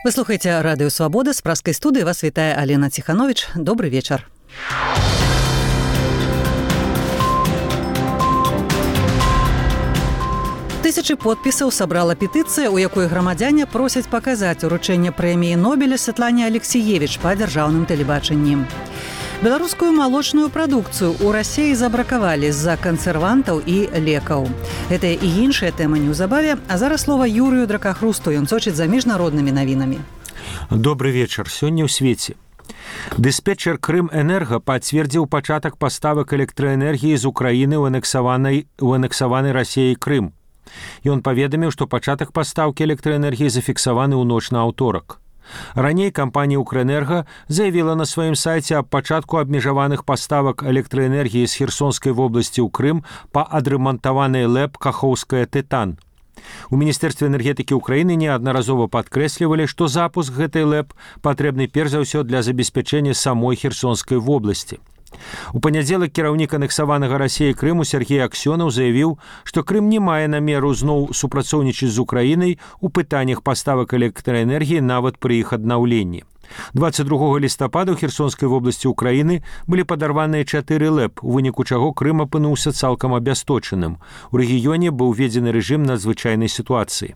Вы слухаеце радыё Свабода, з праскай студыі вас вітае Алена Ціхановіч. Добры вечар. Тысячы подпісаў сабрала петыцыя, у якой грамадзяне просяць паказаць уручэнне прэміі Нобеля Святлане Алексіевіч па дзяржаўным тэлебачанні. Беларускую малочную прадукцыю ў Расіі забракавалі з-за кансервантаў і лекаў. Гэтыя і іншыя тэмы неўзабаве, а зараз слова Юрыю Дракахрусту, ён сочыць за міжнароднымі навінамі. Добры вечар. Сёння ў свеце. Дыспетчер Крымэнерга пацвердзіў пачатак паставак электраэнергіі з Украіны ў анексаваны Расіяй Крым. Ён паведаміў, што пачатак пастаўкі электраэнергіі зафіксаваны ў ноч на аўторак. Раней кампанія «Укрэнерга» заявіла на сваім сайце аб пачатку абмежаваных паставак электраэнергіі з Херсонскай вобласці ў Крым па адрамантаванай ЛЭП «Кахоўская Тытан». У Міністэрстве энергетыкі Украіны неаднаразова падкрэслівалі, што запуск гэтай ЛЭП патрэбны перш за ўсё для забеспячэння самой Херсонскай вобласці. У панядзелак кіраўнік анексаванага Расіяй Крыму Сергей Аксёнаў заявіў, што Крым не мае намеру зноў супрацоўнічаць з Украінай у пытаннях паставак электраэнергіі нават пры іх аднаўленні. 22 лістапада ў Херсонскай вобласці Украіны былі падарваныя 4 ЛЭП, у выніку чаго Крым апынуўся цалкам абясточаным. У рэгіёне быў уведзены рэжым надзвычайнай сітуацыі.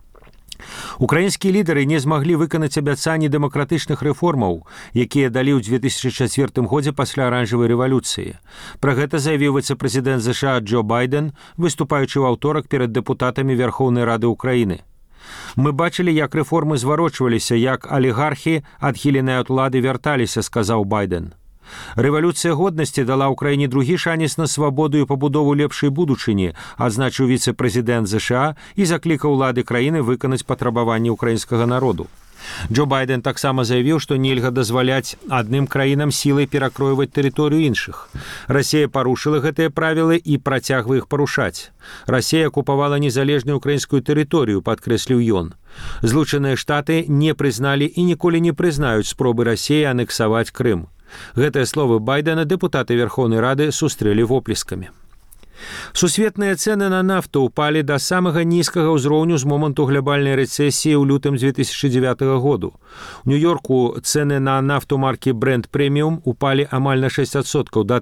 Украінскія лідары не змаглі выканаць абяцанні дэмакратычных рэформаў, якія далі ў 2004 годзе пасля аранжавай рэвалюцыі. Пра гэта заявіў віцэ-прэзідэнт США Джо Байден, выступаючы ў аўторак перад дэпутатамі Верхоўнай Рады Украіны. «Мы бачылі, як рэформы зварочваліся, як алігархі, адхіленыя ад улады, вярталіся», сказаў Байден. «Рэвалюцыя годнасці дала ўкраіне другі шанец на свабоду і пабудову лепшай будучыні», адзначыў віцэ-прэзідэнт ЗША і заклікаў улады краіны выканаць патрабаванні ўкраінскага народу. Джо Байден таксама заявіў, што нельга дазваляць адным краінам сілай перакройваць тэрыторыю іншых. Расія парушыла гэтыя правілы і працягвае іх парушаць. Расія акупавала незалежную украінскую тэрыторыю, падкрэсліў ён. Злучаныя Штаты не прызналі і ніколі не прызнаюць спробы Расіі анексаваць Крым. Гэтыя словы Байдена дэпутаты Верхоўнай Рады сустрэлі воплескамі. Сусветныя цэны на нафту ўпалі да самага нізкага ўзроўню з моманту глобальнай рэцэсіі ў лютым 2009 году. У Нью-Йорку цэны на нафту маркі Brent Premium упалі амаль на 6% да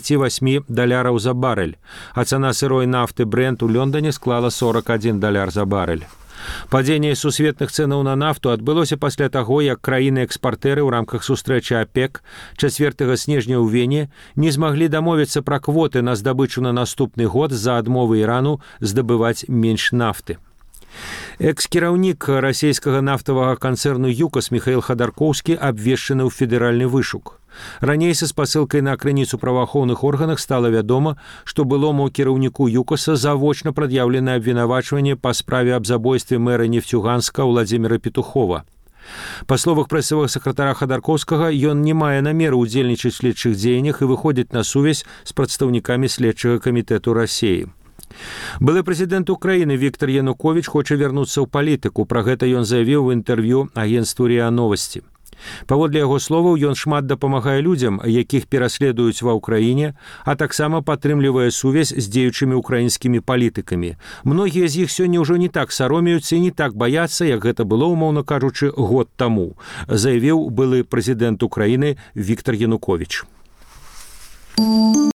$38 за барэль, а цана сырой нафты Brent у Лондоне склала $41 за барэль. Падзенне сусветных цэнаў на нафту адбылося пасля таго, як краіны-экспартэры ў рамках сустрэчы АПЕК 4 снежня ў Вене не змаглі дамовіцца пра квоты на здабычу на наступны год з-за адмовы Ірану здабываць менш нафты. Экс-кіраўнік расійскага нафтавага канцэрну «ЮКОС» Михаил Ходорковскі абвешчаны ў федэральны вышук. Раней са спасылкай на крыніцу праваахоўных органах стала вядома, што былому кіраўніку «ЮКОСа» завочна прад'яўлена абвінавачванне па справе аб забойстве мэра Нефтьюганска Владзіміра Петухова. Па словах прэсавага сакратара Ходорковскага, ён не мае намеру ўдзельнічаць у следчых дзеяннях і выходзіць на сувязь з прадстаўнікамі следчага камітэту Расіі. Былы прэзідэнт Украіны Віктор Януковіч хоча вярнуцца ў палітыку. Пра гэта ён заявіў у інтэрв'ю агенцтву РИА Новости. Паводле яго словаў, ён шмат дапамагае людзям, якіх пераследуюць ва ўкраіне, а таксама падтрымлівае сувязь з дзеючымі украінскімі палітыкамі. Многія з іх сёння ўжо не так саромеюцца і не так баяцца, як гэта было, умоўна кажучы, год таму, заявіў былы прэзідэнт Украіны Віктор Януковіч.